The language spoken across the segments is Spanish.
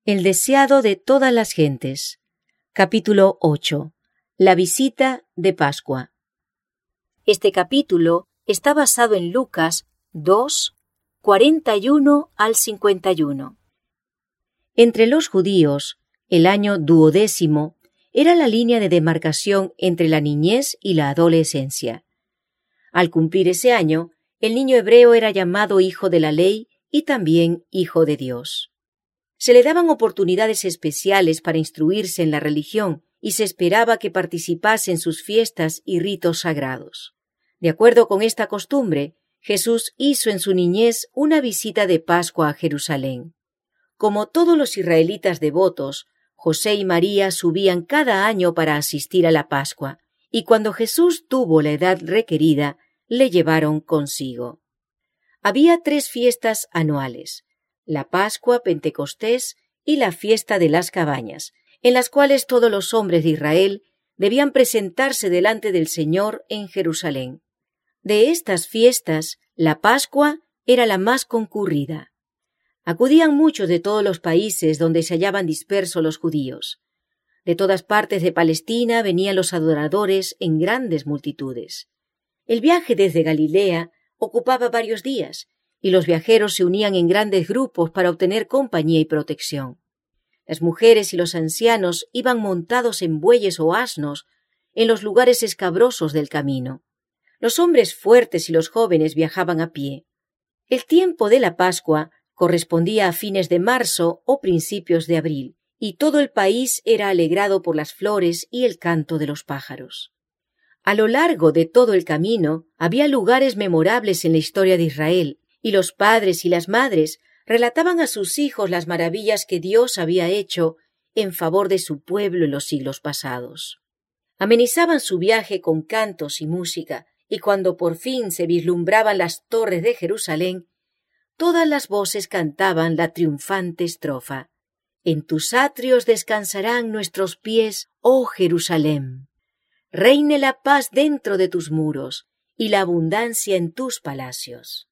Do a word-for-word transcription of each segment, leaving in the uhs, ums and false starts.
El deseado de todas las gentes. Capítulo ocho. La visita de Pascua. Este capítulo está basado en Lucas dos, cuarenta y uno al cincuenta y uno. Entre los judíos, el año duodécimo era la línea de demarcación entre la niñez y la adolescencia. Al cumplir ese año, el niño hebreo era llamado hijo de la ley y también hijo de Dios. Se le daban oportunidades especiales para instruirse en la religión y se esperaba que participase en sus fiestas y ritos sagrados. De acuerdo con esta costumbre, Jesús hizo en su niñez una visita de Pascua a Jerusalén. Como todos los israelitas devotos, José y María subían cada año para asistir a la Pascua, y cuando Jesús tuvo la edad requerida, le llevaron consigo. Había tres fiestas anuales: la Pascua, Pentecostés y la fiesta de las cabañas, en las cuales todos los hombres de Israel debían presentarse delante del Señor en Jerusalén. De estas fiestas, la Pascua era la más concurrida. Acudían muchos de todos los países donde se hallaban dispersos los judíos. De todas partes de Palestina venían los adoradores en grandes multitudes. El viaje desde Galilea ocupaba varios días, y los viajeros se unían en grandes grupos para obtener compañía y protección. Las mujeres y los ancianos iban montados en bueyes o asnos en los lugares escabrosos del camino. Los hombres fuertes y los jóvenes viajaban a pie. El tiempo de la Pascua correspondía a fines de marzo o principios de abril, y todo el país era alegrado por las flores y el canto de los pájaros. A lo largo de todo el camino había lugares memorables en la historia de Israel, y los padres y las madres relataban a sus hijos las maravillas que Dios había hecho en favor de su pueblo en los siglos pasados. Amenizaban su viaje con cantos y música, y cuando por fin se vislumbraban las torres de Jerusalén, todas las voces cantaban la triunfante estrofa: «En tus atrios descansarán nuestros pies, oh Jerusalén. Reine la paz dentro de tus muros y la abundancia en tus palacios».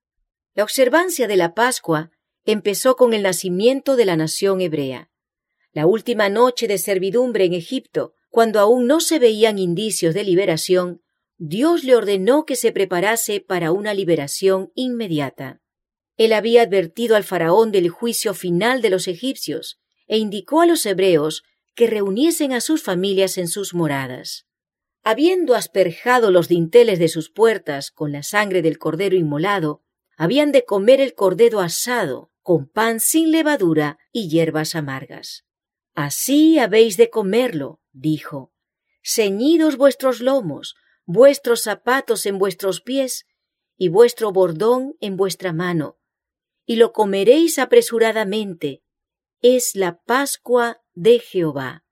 La observancia de la Pascua empezó con el nacimiento de la nación hebrea. La última noche de servidumbre en Egipto, cuando aún no se veían indicios de liberación, Dios le ordenó que se preparase para una liberación inmediata. Él había advertido al faraón del juicio final de los egipcios e indicó a los hebreos que reuniesen a sus familias en sus moradas. Habiendo asperjado los dinteles de sus puertas con la sangre del cordero inmolado, habían de comer el cordero asado, con pan sin levadura y hierbas amargas. «Así habéis de comerlo», dijo. «Ceñidos vuestros lomos, vuestros zapatos en vuestros pies, y vuestro bordón en vuestra mano, y lo comeréis apresuradamente. Es la Pascua de Jehová».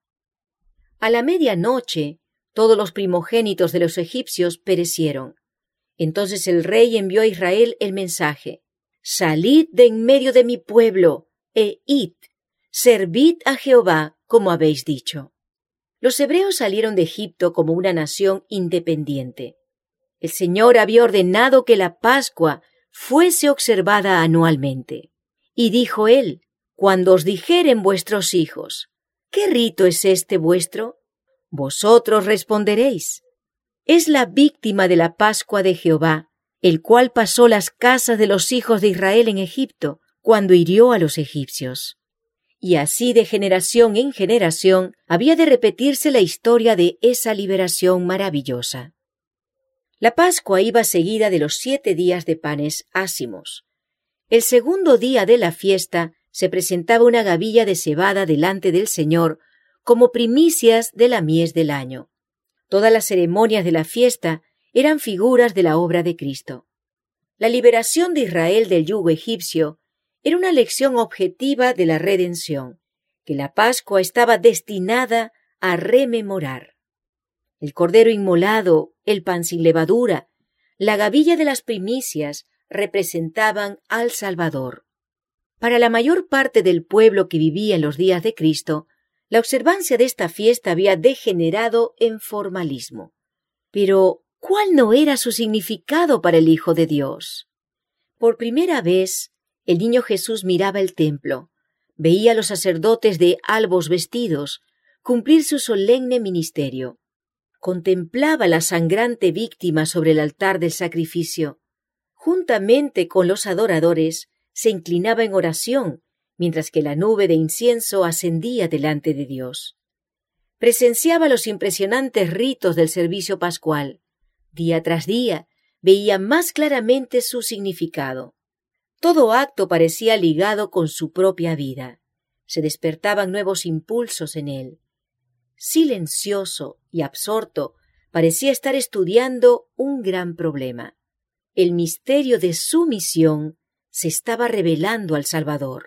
A la medianoche, todos los primogénitos de los egipcios perecieron. Entonces el rey envió a Israel el mensaje: «Salid de en medio de mi pueblo, e id, servid a Jehová como habéis dicho». Los hebreos salieron de Egipto como una nación independiente. El Señor había ordenado que la Pascua fuese observada anualmente. Y dijo él: «Cuando os dijeren vuestros hijos, ¿qué rito es este vuestro?, vosotros responderéis: es la víctima de la Pascua de Jehová, el cual pasó las casas de los hijos de Israel en Egipto, cuando hirió a los egipcios». Y así de generación en generación había de repetirse la historia de esa liberación maravillosa. La Pascua iba seguida de los siete días de panes ácimos. El segundo día de la fiesta se presentaba una gavilla de cebada delante del Señor como primicias de la mies del año. Todas las ceremonias de la fiesta eran figuras de la obra de Cristo. La liberación de Israel del yugo egipcio era una lección objetiva de la redención, que la Pascua estaba destinada a rememorar. El cordero inmolado, el pan sin levadura, la gavilla de las primicias representaban al Salvador. Para la mayor parte del pueblo que vivía en los días de Cristo, la observancia de esta fiesta había degenerado en formalismo. Pero, ¿cuál no era su significado para el Hijo de Dios? Por primera vez, el niño Jesús miraba el templo, Veía a los sacerdotes de albos vestidos cumplir su solemne ministerio. Contemplaba la sangrante víctima sobre el altar del sacrificio. Juntamente con los adoradores, se inclinaba en oración, mientras que la nube de incienso ascendía delante de Dios. Presenciaba los impresionantes ritos del servicio pascual. Día tras día, veía más claramente su significado. Todo acto parecía ligado con su propia vida. Se despertaban nuevos impulsos en él. Silencioso y absorto, parecía estar estudiando un gran problema. El misterio de su misión se estaba revelando al Salvador.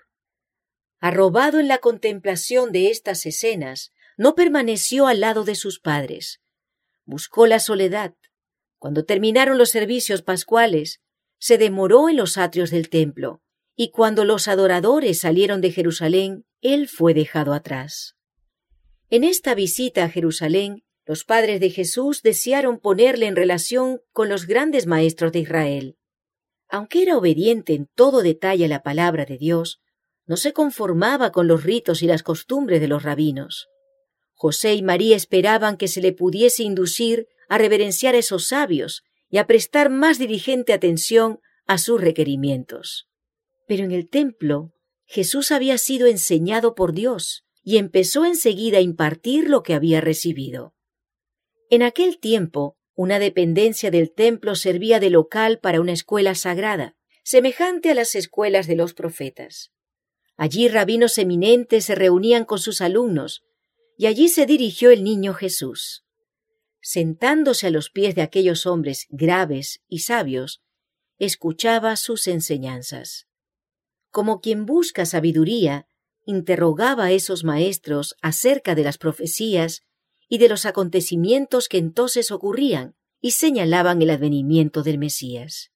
Arrobado en la contemplación de estas escenas, no permaneció al lado de sus padres. Buscó la soledad. Cuando terminaron los servicios pascuales, se demoró en los atrios del templo, y cuando los adoradores salieron de Jerusalén, él fue dejado atrás. En esta visita a Jerusalén, los padres de Jesús desearon ponerle en relación con los grandes maestros de Israel. Aunque era obediente en todo detalle a la palabra de Dios, no se conformaba con los ritos y las costumbres de los rabinos. José y María esperaban que se le pudiese inducir a reverenciar a esos sabios y a prestar más diligente atención a sus requerimientos. Pero en el templo, Jesús había sido enseñado por Dios y empezó enseguida a impartir lo que había recibido. En aquel tiempo, una dependencia del templo servía de local para una escuela sagrada, semejante a las escuelas de los profetas. Allí rabinos eminentes se reunían con sus alumnos, y allí se dirigió el niño Jesús. Sentándose a los pies de aquellos hombres graves y sabios, escuchaba sus enseñanzas. Como quien busca sabiduría, interrogaba a esos maestros acerca de las profecías y de los acontecimientos que entonces ocurrían y señalaban el advenimiento del Mesías.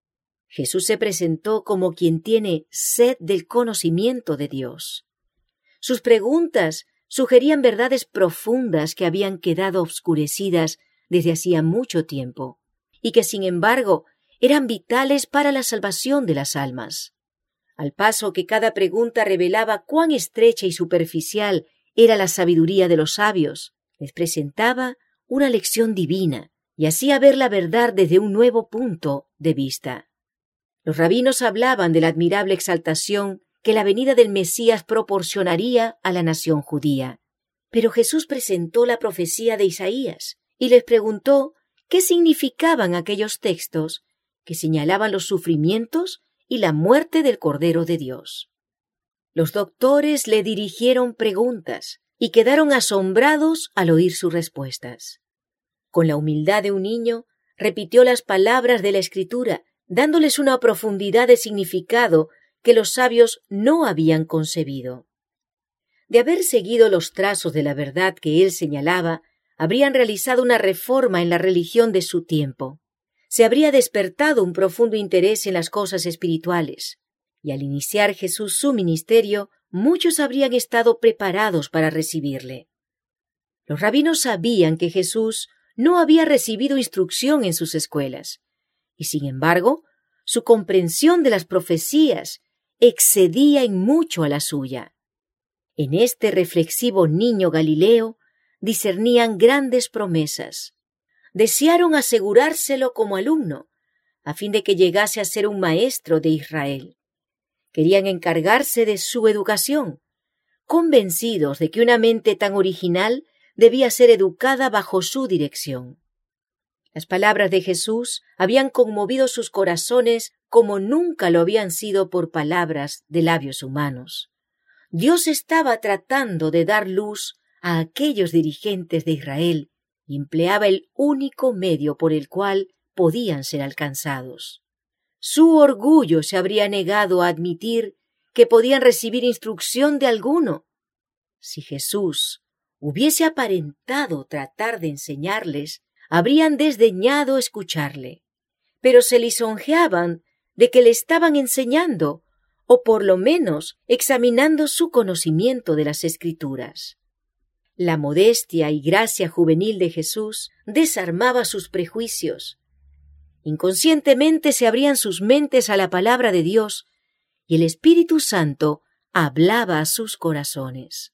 Jesús se presentó como quien tiene sed del conocimiento de Dios. Sus preguntas sugerían verdades profundas que habían quedado obscurecidas desde hacía mucho tiempo y que, sin embargo, eran vitales para la salvación de las almas. Al paso que cada pregunta revelaba cuán estrecha y superficial era la sabiduría de los sabios, les presentaba una lección divina y hacía ver la verdad desde un nuevo punto de vista. Los rabinos hablaban de la admirable exaltación que la venida del Mesías proporcionaría a la nación judía. Pero Jesús presentó la profecía de Isaías y les preguntó qué significaban aquellos textos que señalaban los sufrimientos y la muerte del Cordero de Dios. Los doctores le dirigieron preguntas y quedaron asombrados al oír sus respuestas. Con la humildad de un niño, repitió las palabras de la Escritura, dándoles una profundidad de significado que los sabios no habían concebido. De haber seguido los trazos de la verdad que él señalaba, habrían realizado una reforma en la religión de su tiempo. Se habría despertado un profundo interés en las cosas espirituales, y al iniciar Jesús su ministerio, muchos habrían estado preparados para recibirle. Los rabinos sabían que Jesús no había recibido instrucción en sus escuelas, y sin embargo, su comprensión de las profecías excedía en mucho a la suya. En este reflexivo niño Galileo discernían grandes promesas. Desearon asegurárselo como alumno, a fin de que llegase a ser un maestro de Israel. Querían encargarse de su educación, convencidos de que una mente tan original debía ser educada bajo su dirección. Las palabras de Jesús habían conmovido sus corazones como nunca lo habían sido por palabras de labios humanos. Dios estaba tratando de dar luz a aquellos dirigentes de Israel y empleaba el único medio por el cual podían ser alcanzados. Su orgullo se habría negado a admitir que podían recibir instrucción de alguno. Si Jesús hubiese aparentado tratar de enseñarles, habrían desdeñado escucharle, pero se lisonjeaban de que le estaban enseñando, o por lo menos examinando su conocimiento de las Escrituras. La modestia y gracia juvenil de Jesús desarmaba sus prejuicios. Inconscientemente se abrían sus mentes a la palabra de Dios, y el Espíritu Santo hablaba a sus corazones.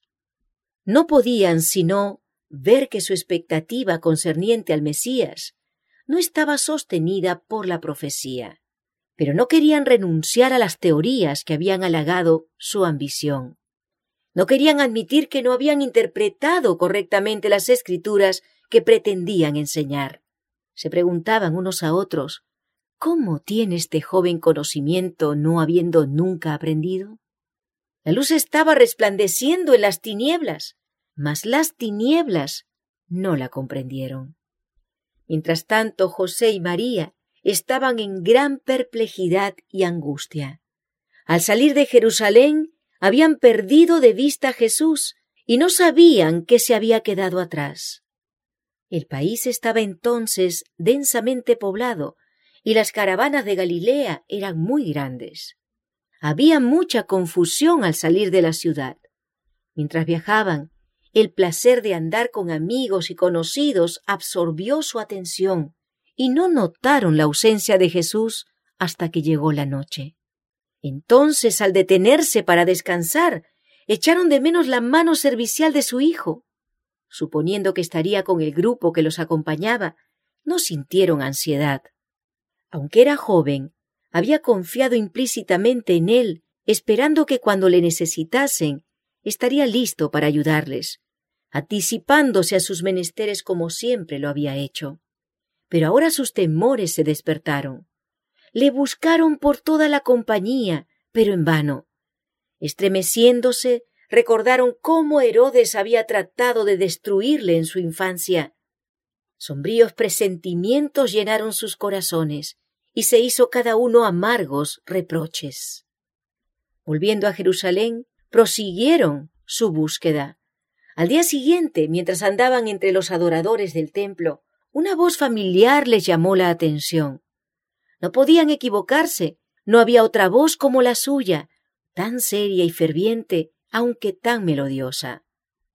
No podían sino ver que su expectativa concerniente al Mesías no estaba sostenida por la profecía, pero no querían renunciar a las teorías que habían halagado su ambición. No querían admitir que no habían interpretado correctamente las Escrituras que pretendían enseñar. Se preguntaban unos a otros, ¿cómo tiene este joven conocimiento no habiendo nunca aprendido? La luz estaba resplandeciendo en las tinieblas, mas las tinieblas no la comprendieron. Mientras tanto, José y María estaban en gran perplejidad y angustia. Al salir de Jerusalén, habían perdido de vista a Jesús y no sabían qué se había quedado atrás. El país estaba entonces densamente poblado y las caravanas de Galilea eran muy grandes. Había mucha confusión al salir de la ciudad. Mientras viajaban, el placer de andar con amigos y conocidos absorbió su atención y no notaron la ausencia de Jesús hasta que llegó la noche. Entonces, al detenerse para descansar, echaron de menos la mano servicial de su hijo. Suponiendo que estaría con el grupo que los acompañaba, no sintieron ansiedad. Aunque era joven, había confiado implícitamente en él, esperando que cuando le necesitasen, estaría listo para ayudarles, anticipándose a sus menesteres como siempre lo había hecho. Pero ahora sus temores se despertaron. Le buscaron por toda la compañía, pero en vano. Estremeciéndose, recordaron cómo Herodes había tratado de destruirle en su infancia. Sombríos presentimientos llenaron sus corazones, y se hizo cada uno amargos reproches. Volviendo a Jerusalén, prosiguieron su búsqueda. Al día siguiente, mientras andaban entre los adoradores del templo, una voz familiar les llamó la atención. No podían equivocarse, no había otra voz como la suya, tan seria y ferviente, aunque tan melodiosa.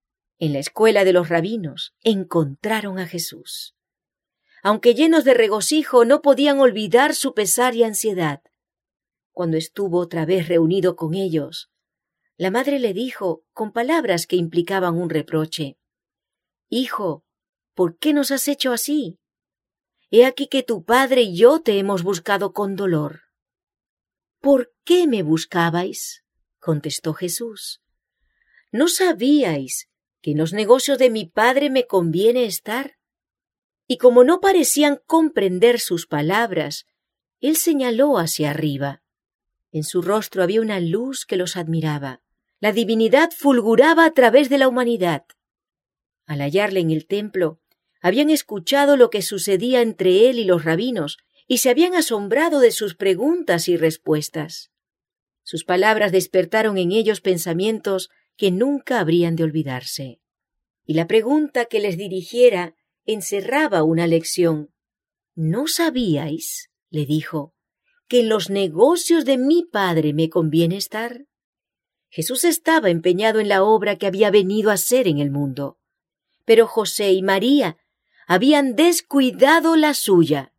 En la escuela de los rabinos encontraron a Jesús. Aunque llenos de regocijo, no podían olvidar su pesar y ansiedad. Cuando estuvo otra vez reunido con ellos, la madre le dijo, con palabras que implicaban un reproche, «Hijo, ¿por qué nos has hecho así? He aquí que tu padre y yo te hemos buscado con dolor». «¿Por qué me buscabais?», contestó Jesús. «¿No sabíais que en los negocios de mi padre me conviene estar?» Y como no parecían comprender sus palabras, él señaló hacia arriba. En su rostro había una luz que los admiraba. La divinidad fulguraba a través de la humanidad. Al hallarle en el templo, habían escuchado lo que sucedía entre él y los rabinos y se habían asombrado de sus preguntas y respuestas. Sus palabras despertaron en ellos pensamientos que nunca habrían de olvidarse. Y la pregunta que les dirigiera encerraba una lección. «¿No sabíais?», le dijo, «que en los negocios de mi padre me conviene estar?» Jesús estaba empeñado en la obra que había venido a hacer en el mundo, pero José y María habían descuidado la suya.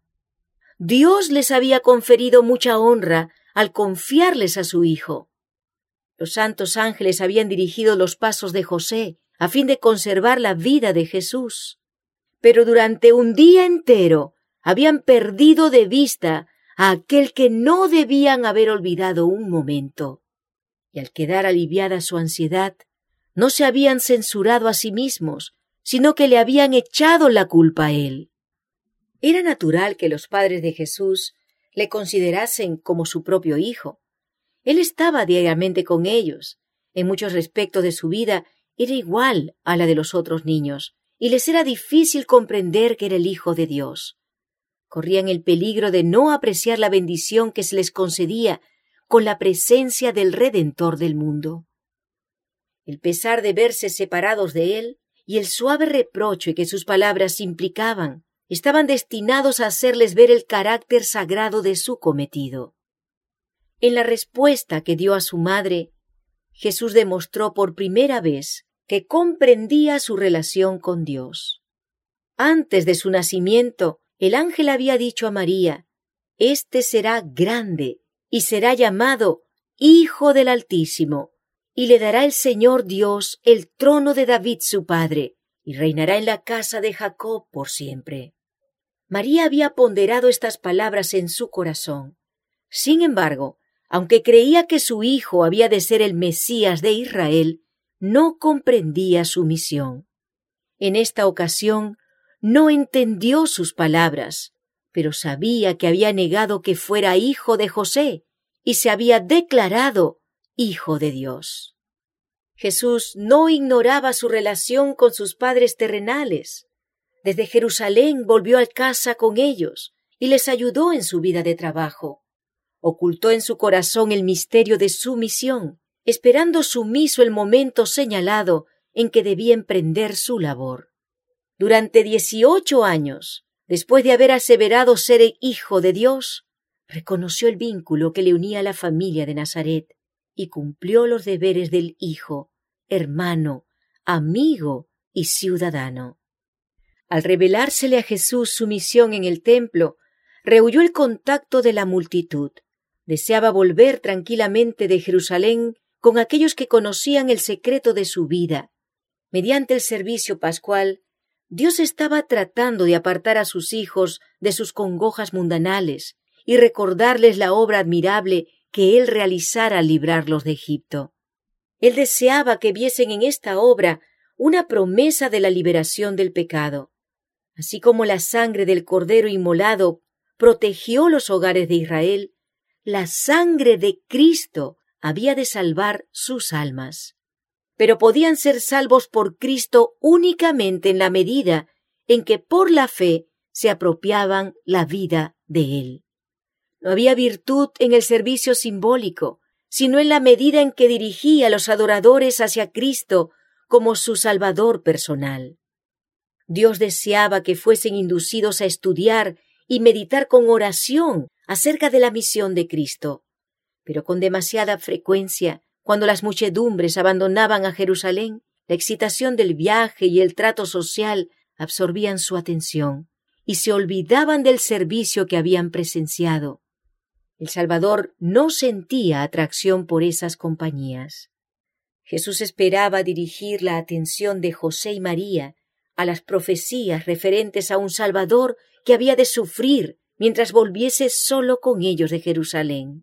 Dios les había conferido mucha honra al confiarles a su hijo. Los santos ángeles habían dirigido los pasos de José a fin de conservar la vida de Jesús. Pero durante un día entero habían perdido de vista a aquel que no debían haber olvidado un momento. Y al quedar aliviada su ansiedad, no se habían censurado a sí mismos, sino que le habían echado la culpa a él. Era natural que los padres de Jesús le considerasen como su propio hijo. Él estaba diariamente con ellos. En muchos aspectos de su vida era igual a la de los otros niños, y les era difícil comprender que era el Hijo de Dios. Corrían el peligro de no apreciar la bendición que se les concedía con la presencia del Redentor del mundo. El pesar de verse separados de él y el suave reproche que sus palabras implicaban estaban destinados a hacerles ver el carácter sagrado de su cometido. En la respuesta que dio a su madre, Jesús demostró por primera vez que comprendía su relación con Dios. Antes de su nacimiento, el ángel había dicho a María, «Este será grande y será llamado Hijo del Altísimo, y le dará el Señor Dios el trono de David su padre, y reinará en la casa de Jacob por siempre. María había ponderado estas palabras en su corazón. Sin embargo, aunque creía que su hijo había de ser el Mesías de Israel, no comprendía su misión. En esta ocasión no entendió sus palabras, pero sabía que había negado que fuera hijo de José y se había declarado hijo de Dios. Jesús no ignoraba su relación con sus padres terrenales. Desde Jerusalén volvió a casa con ellos y les ayudó en su vida de trabajo. Ocultó en su corazón el misterio de su misión, esperando sumiso el momento señalado en que debía emprender su labor. Durante dieciocho años, después de haber aseverado ser el hijo de Dios, reconoció el vínculo que le unía a la familia de Nazaret y cumplió los deberes del hijo, hermano, amigo y ciudadano. Al revelársele a Jesús su misión en el templo, rehuyó el contacto de la multitud. Deseaba volver tranquilamente de Jerusalén con aquellos que conocían el secreto de su vida. Mediante el servicio pascual, Dios estaba tratando de apartar a sus hijos de sus congojas mundanales y recordarles la obra admirable que Él realizara al librarlos de Egipto. Él deseaba que viesen en esta obra una promesa de la liberación del pecado. Así como la sangre del Cordero inmolado protegió los hogares de Israel, la sangre de Cristo había de salvar sus almas. Pero podían ser salvos por Cristo únicamente en la medida en que por la fe se apropiaban la vida de Él. No había virtud en el servicio simbólico, sino en la medida en que dirigía a los adoradores hacia Cristo como su Salvador personal. Dios deseaba que fuesen inducidos a estudiar y meditar con oración acerca de la misión de Cristo. Pero con demasiada frecuencia, cuando las muchedumbres abandonaban a Jerusalén, la excitación del viaje y el trato social absorbían su atención y se olvidaban del servicio que habían presenciado. El Salvador no sentía atracción por esas compañías. Jesús esperaba dirigir la atención de José y María a las profecías referentes a un Salvador que había de sufrir mientras volviese solo con ellos de Jerusalén.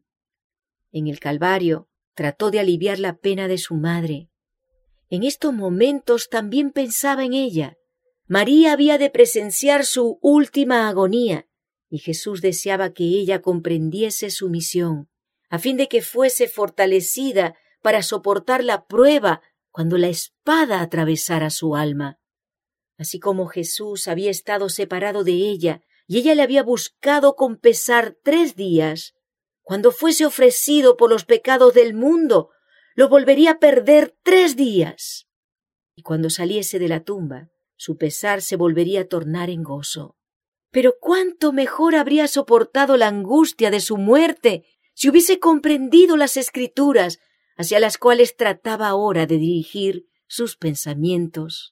En el Calvario trató de aliviar la pena de su madre. En estos momentos también pensaba en ella. María había de presenciar su última agonía y Jesús deseaba que ella comprendiese su misión, a fin de que fuese fortalecida para soportar la prueba cuando la espada atravesara su alma. Así como Jesús había estado separado de ella y ella le había buscado con pesar tres días, cuando fuese ofrecido por los pecados del mundo, lo volvería a perder tres días. Y cuando saliese de la tumba, su pesar se volvería a tornar en gozo. Pero cuánto mejor habría soportado la angustia de su muerte si hubiese comprendido las Escrituras, hacia las cuales trataba ahora de dirigir sus pensamientos.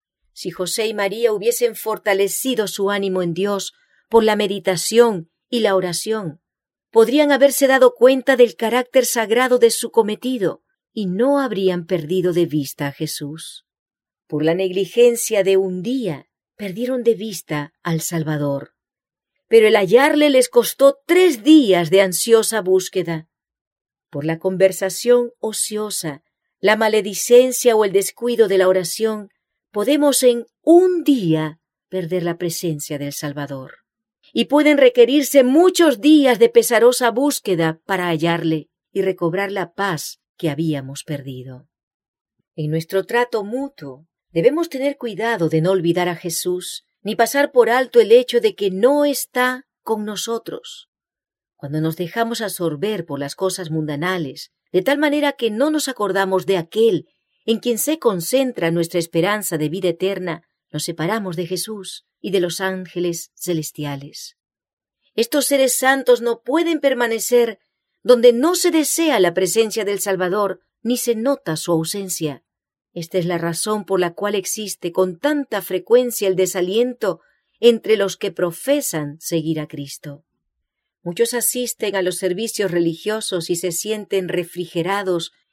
Si José y María hubiesen fortalecido su ánimo en Dios por la meditación y la oración, podrían haberse dado cuenta del carácter sagrado de su cometido y no habrían perdido de vista a Jesús. Por la negligencia de un día, perdieron de vista al Salvador. Pero el hallarle les costó tres días de ansiosa búsqueda. Por la conversación ociosa, la maledicencia o el descuido de la oración, podemos en un día perder la presencia del Salvador. Y pueden requerirse muchos días de pesarosa búsqueda para hallarle y recobrar la paz que habíamos perdido. En nuestro trato mutuo, debemos tener cuidado de no olvidar a Jesús, ni pasar por alto el hecho de que no está con nosotros. Cuando nos dejamos absorber por las cosas mundanales, de tal manera que no nos acordamos de aquel en quien se concentra nuestra esperanza de vida eterna, nos separamos de Jesús y de los ángeles celestiales. Estos seres santos no pueden permanecer donde no se desea la presencia del Salvador ni se nota su ausencia. Esta es la razón por la cual existe con tanta frecuencia el desaliento entre los que profesan seguir a Cristo. Muchos asisten a los servicios religiosos y se sienten refrigerados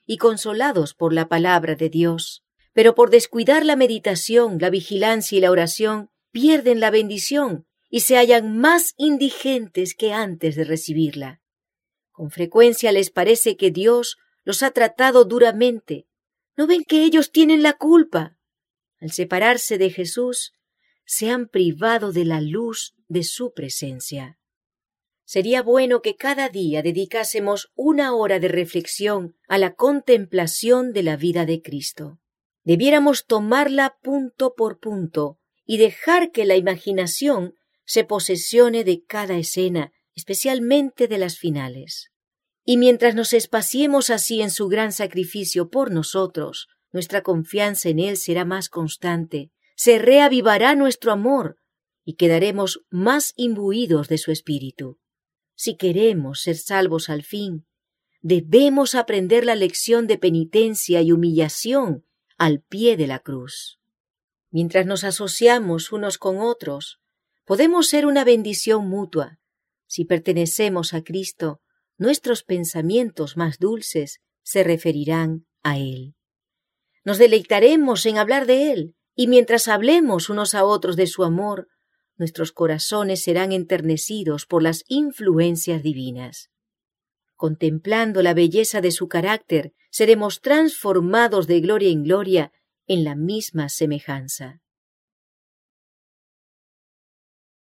y consolados por la palabra de Dios, pero por descuidar la meditación, la vigilancia y la oración, pierden la bendición y se hallan más indigentes que antes de recibirla. Con frecuencia les parece que Dios los ha tratado duramente. ¿No ven que ellos tienen la culpa? Al separarse de Jesús, se han privado de la luz de su presencia. Sería bueno que cada día dedicásemos una hora de reflexión a la contemplación de la vida de Cristo. Debiéramos tomarla punto por punto y dejar que la imaginación se posesione de cada escena, especialmente de las finales. Y mientras nos espaciemos así en su gran sacrificio por nosotros, nuestra confianza en Él será más constante, se reavivará nuestro amor y quedaremos más imbuidos de su espíritu. Si queremos ser salvos al fin, debemos aprender la lección de penitencia y humillación al pie de la cruz. Mientras nos asociamos unos con otros, podemos ser una bendición mutua. Si pertenecemos a Cristo, nuestros pensamientos más dulces se referirán a Él. Nos deleitaremos en hablar de Él, y mientras hablemos unos a otros de su amor, nuestros corazones serán enternecidos por las influencias divinas. Contemplando la belleza de su carácter, seremos transformados de gloria en gloria en la misma semejanza.